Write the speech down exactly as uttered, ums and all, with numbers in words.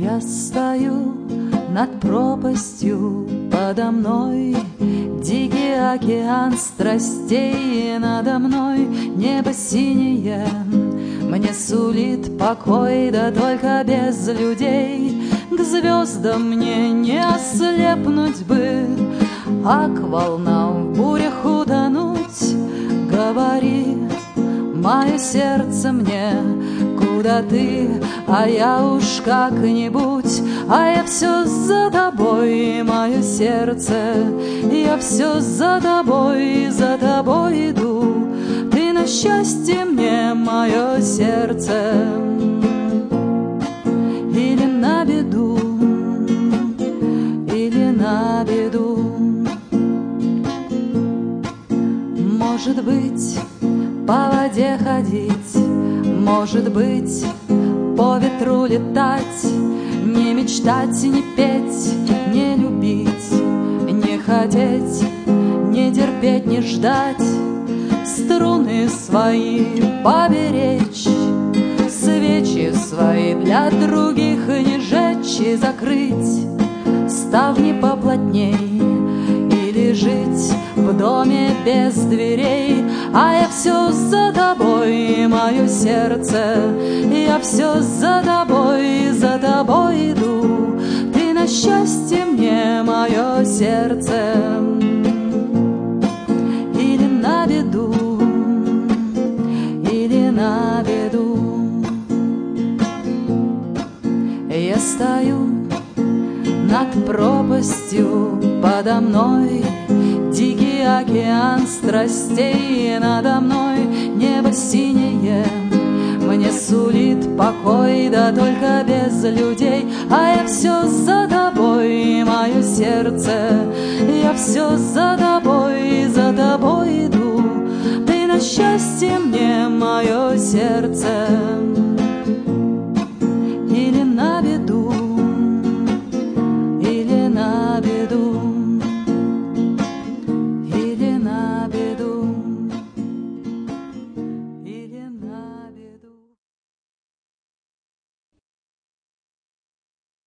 Я стою над пропастью, подо мной дикий океан страстей, и надо мной небо синее мне сулит покой, да только без людей. К звездам мне не ослепнуть бы, а к волнам в бурях утонуть. Говори, мое сердце мне, куда ты, а я уж как-нибудь, а я все за тобой, мое сердце, я все за тобой, за тобой иду. Ты на счастье мне, мое сердце, или на беду, или на беду. Может быть, по воде ходить, может быть, по ветру летать, не мечтать, не петь, не любить, не хотеть, не терпеть, не ждать, струны свои поберечь, свечи свои для других не жечь и закрыть ставни поплотней, или жить в доме без дверей. А я все за тобой, мое сердце, я все за тобой, за тобой иду. Ты на счастье мне, мое сердце, или на беду, или на беду. Я стою над пропастью, подо мной дикий океан страстей, и надо мной небо синее мне сулит покой, да только без людей. А я все за тобой, мое сердце, я все за тобой, за тобой иду. Ты на счастье мне, мое сердце,